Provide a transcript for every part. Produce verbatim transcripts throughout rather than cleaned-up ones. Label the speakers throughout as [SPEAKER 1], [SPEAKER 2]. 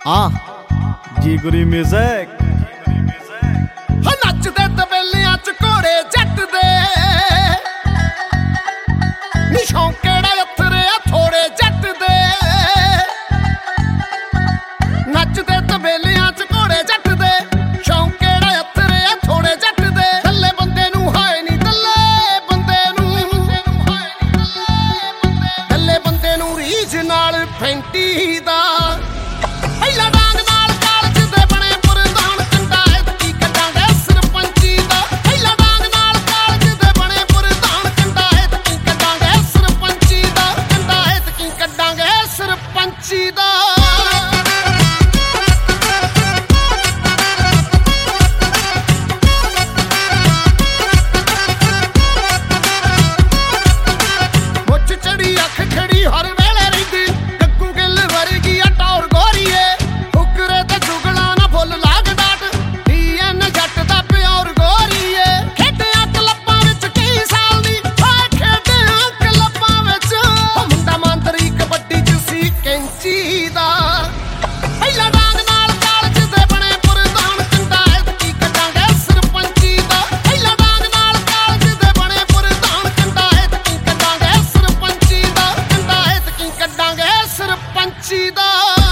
[SPEAKER 1] ਆ ਜੀ ਗੁਰੀ ਮਿਊਜ਼ਿਕ
[SPEAKER 2] ਹੋ ਨੱਚਦੇ ਤਬੇਲਿਆਂ ਚ ਘੋੜੇ ਜੱਟ ਦੇ ਨੀ ਸ਼ੌਂਕੜਾ ਅਥਰਿਆ ਥੋੜੇ ਜੱਟ ਦੇ ਨੱਚਦੇ ਤਬੇਲਿਆਂ ਚ ਘੋੜੇ ਜੱਟ ਦੇ ਸ਼ੌਂਕੜਾ ਅਥਰਿਆ ਥੋੜੇ ਜੱਟ ਦੇ ਥੱਲੇ ਬੰਦੇ ਨੂੰ ਹਾਏ ਨੀ ਥੱਲੇ ਬੰਦੇ ਨੂੰ ਥੱਲੇ ਬੰਦੇ ਨੂੰ ਰੀਝ ਨਾਲ ਫੈਂਟੀ ਦਾ ਪਹਿਲਾ ਡਾਂਗ ਨਾਲ ਕਾਲਜ ਦੇ ਬਣੇ ਪ੍ਰਧਾਨ ਕੰਡਾਇਤ ਕੀ ਕੱਢਾਂਗੇ ਸਰਪੰਚੀ ਦਾ ਪਹਿਲਾ ਡਾਂਗ ਨਾਲ ਕਾਲਜ ਦੇ ਬਣੇ ਪ੍ਰਧਾਨ ਕੰਡਾਇਤ ਕੀ ਕੱਢਾਂਗੇ ਸਰਪੰਚੀ ਦਾ ਕੰਡਾਇਤ ਕੀ ਕੱਢਾਂਗੇ ਸਰਪੰਚੀ ਦਾ ਮੁੱਛ ਚੜੀ ਅੱਖ ਖੜੀ ਹਰ ਵੇਲੇ ਰਹਿੰਦੀ ਗੱਗੂ ਗਿੱਲ ਵਰਗੀ ਆ ਟੌਰ ਗੋਰੀਏ ਫੁਕਰੇ ਤੇ ਚੁਗਲਾ ਨਾ ਫੁੱਲ ਲਾਗ ਡਾਟ ਡੀਐਨ ਜੱਟ ਦਾ ਪਿਓਰ ਗੋਰੀਏ ਖੇਡਿਆ ਕਲੱਬਾਂ ਵਿੱਚ ਕਈ ਸਾਲ ਦੀ ਆ ਖੇਡਿਆ ਕਲੱਬਾਂ ਵਿੱਚ ਉਹ ਮੁੰਡਾ ਮੰਤਰੀ ਕਬੱਡੀ ਚ ਸੀ ਕੈਂਚੀ ਦਾ ਪਹਿਲਾ ਡਾਂਗ ਨਾਲ ਕਾਲਜ ਦੇ ਬਣੇ ਪ੍ਰਧਾਨ ਕੰਡਾਇਤ ਕੀ ਕੱਢਾਂਗੇ ਸਰਪੰਚੀ ਦਾ ਪਹਿਲਾ ਡਾਂਗ ਨਾਲ ਕਾਲਜ ਦੇ ਬਣੇ ਪ੍ਰਧਾਨ ਕੰਡਾਇਤ ਕੀ ਕੱਢਾਂਗੇ ਸਰਪੰਚੀ ਦਾ ਕੰਡਾਇਤ ਕੀ ਕੱਢਾਂਗੇ ਸਰਪੰਚੀ ਦਾ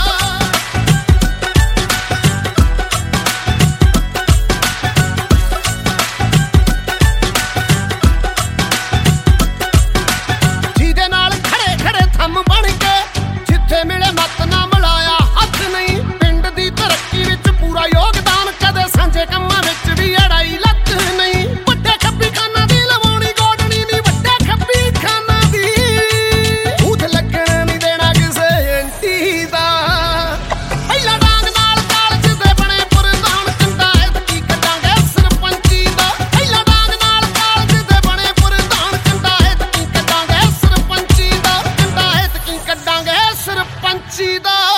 [SPEAKER 2] ਜਿਹਦੇ ਨਾਲ ਖੜੇ ਖੜੇ ਥੰਮ ਬਣ ਕੇ ਜਿੱਥੇ ਮਿਲੇ ਮੱਤ ਨਾ ਮਿਲਾਇਆ ਹੱਥ ਨਹੀਂ ਪਿੰਡ ਦੀ ਤਰੱਕੀ ਵਿੱਚ ਪੂਰਾ ਯੋਗਦਾਨ ਕਦੇ ਸਾਂਝੇ ਕੰਮਾਂ ਵਿੱਚ ਵੀ ਅੜਾਈ ਲੱਤ ਨਹੀਂ ਵੱਡੇ ਖੱਬੀ ਖਾਨਾ ਦੀ ਲਵਾਉਣੀ ਗੋਡਣੀ ਨਹੀਂ ਵੱਡੇ ਖੱਬੀ ਖਾਨਾ ਦੀ ਬੂਥ ਲੱਗਣ ਨਹੀਂ ਦੇਣਾ ਕਿਸੇ ਐਂਟੀ ਦਾ ਪਹਿਲਾ ਡਾਂਗ ਨਾਲ ਕਾਲਜ ਦੇ ਬਣੇ ਪ੍ਰਧਾਨ ਕੰਡਾਇਤ ਕੀ ਕੱਢਾਂਗੇ ਸਰਪੰਚੀ ਦਾ ਪਹਿਲਾ ਡਾਂਗ ਨਾਲ ਕਾਲਜ ਦੇ ਬਣੇ ਪ੍ਰਧਾਨ ਕੰਡਾਇਤ ਕੀ ਕੱਢਾਂਗੇ ਸਰਪੰਚੀ ਦਾ ਕੰਡਾਇਤ ਕੀ ਕੱਢਾਂਗੇ ਸਰਪੰਚੀ ਦਾ